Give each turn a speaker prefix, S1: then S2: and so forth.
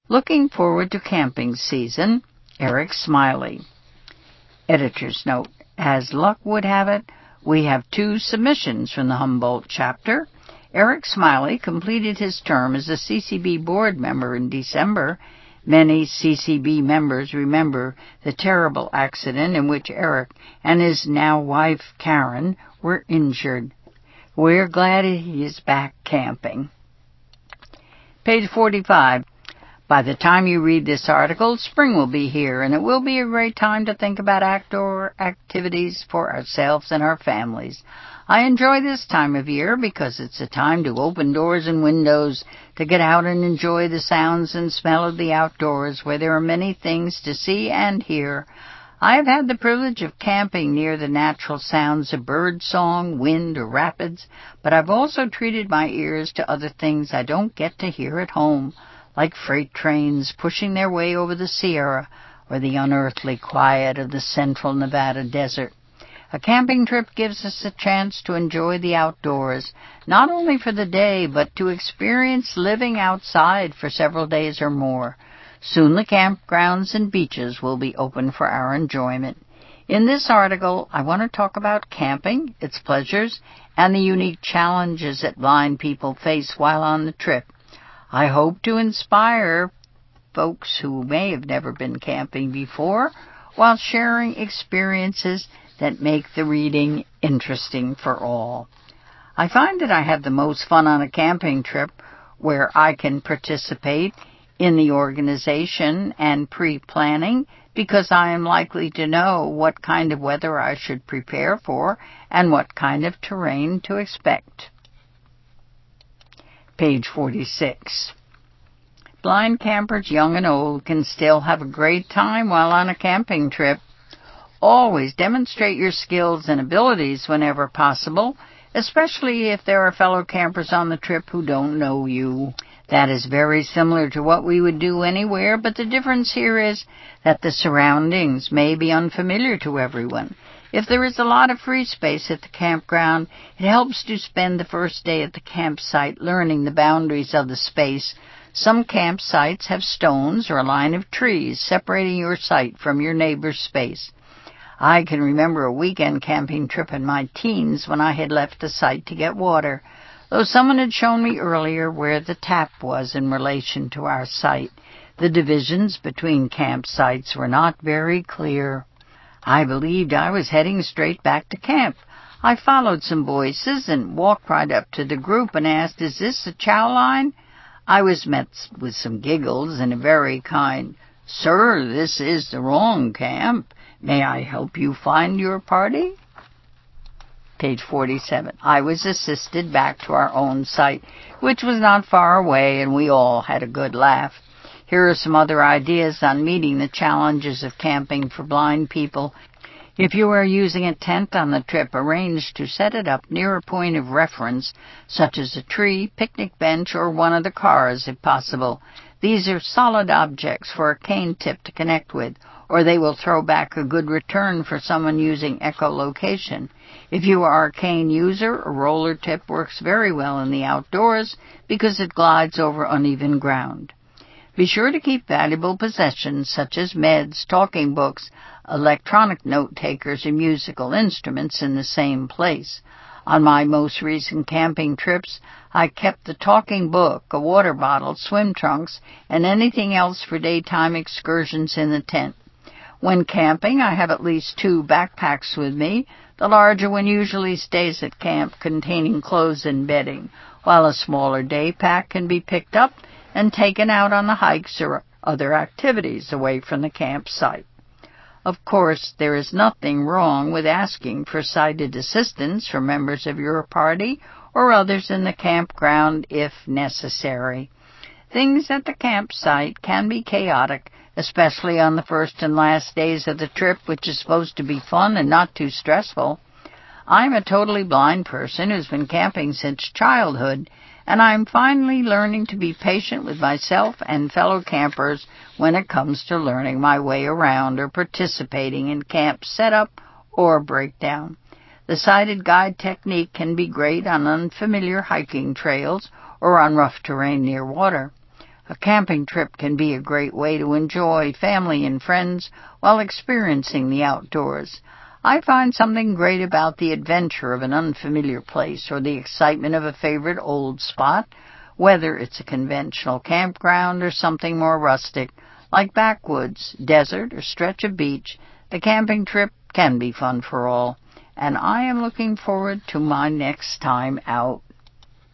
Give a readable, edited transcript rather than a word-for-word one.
S1: Looking forward to camping season, Eric Smiley. Editor's note: as luck would have it, we have 2 submissions from the Humboldt chapter. Eric Smiley completed his term as a CCB board member in December. Many CCB members remember the terrible accident in which Eric and his now wife Karen were injured. We're glad he is back camping. Page 45. By the time you read this article, spring will be here, and it will be a great time to think about outdoor activities for ourselves and our families. I enjoy this time of year because it's a time to open doors and windows, to get out and enjoy the sounds and smell of the outdoors, where there are many things to see and hear. I have had the privilege of camping near the natural sounds of bird song, wind, or rapids, but I've also treated my ears to other things I don't get to hear at home, like freight trains pushing their way over the Sierra or the unearthly quiet of the central Nevada desert. A camping trip gives us a chance to enjoy the outdoors, not only for the day, but to experience living outside for several days or more. Soon the campgrounds and beaches will be open for our enjoyment. In this article, I want to talk about camping, its pleasures, and the unique challenges that blind people face while on the trip. I hope to inspire folks who may have never been camping before while sharing experiences that make the reading interesting for all. I find that I have the most fun on a camping trip where I can participate in the organization and pre-planning because I am likely to know what kind of weather I should prepare for and what kind of terrain to expect. Page 46. Blind campers, young and old, can still have a great time while on a camping trip. Always demonstrate your skills and abilities whenever possible, especially if there are fellow campers on the trip who don't know you. That is very similar to what we would do anywhere, but the difference here is that the surroundings may be unfamiliar to everyone. If there is a lot of free space at the campground, it helps to spend the first day at the campsite learning the boundaries of the space. Some campsites have stones or a line of trees separating your site from your neighbor's space. I can remember a weekend camping trip in my teens when I had left the site to get water, though someone had shown me earlier where the tap was in relation to our site. The divisions between campsites were not very clear. I believed I was heading straight back to camp. I followed some voices and walked right up to the group and asked, "Is this a chow line?" I was met with some giggles and a very kind, "Sir, this is the wrong camp. May I help you find your party?" Page 47. I was assisted back to our own site, which was not far away, and we all had a good laugh. Here are some other ideas on meeting the challenges of camping for blind people. If you are using a tent on the trip, arrange to set it up near a point of reference, such as a tree, picnic bench, or one of the cars, if possible. These are solid objects for a cane tip to connect with, or they will throw back a good return for someone using echolocation. If you are a cane user, a roller tip works very well in the outdoors because it glides over uneven ground. Be sure to keep valuable possessions such as meds, talking books, electronic note-takers, and musical instruments in the same place. On my most recent camping trips, I kept the talking book, a water bottle, swim trunks, and anything else for daytime excursions in the tent. When camping, I have at least 2 backpacks with me. The larger one usually stays at camp, containing clothes and bedding, while a smaller day pack can be picked up and taken out on the hikes or other activities away from the campsite. Of course, there is nothing wrong with asking for sighted assistance from members of your party or others in the campground if necessary. Things at the campsite can be chaotic, especially on the first and last days of the trip, which is supposed to be fun and not too stressful. I'm a totally blind person who's been camping since childhood, and I'm finally learning to be patient with myself and fellow campers when it comes to learning my way around or participating in camp setup or breakdown. The sighted guide technique can be great on unfamiliar hiking trails or on rough terrain near water. A camping trip can be a great way to enjoy family and friends while experiencing the outdoors. I find something great about the adventure of an unfamiliar place or the excitement of a favorite old spot, whether it's a conventional campground or something more rustic, like backwoods, desert, or stretch of beach. The camping trip can be fun for all, and I am looking forward to my next time out.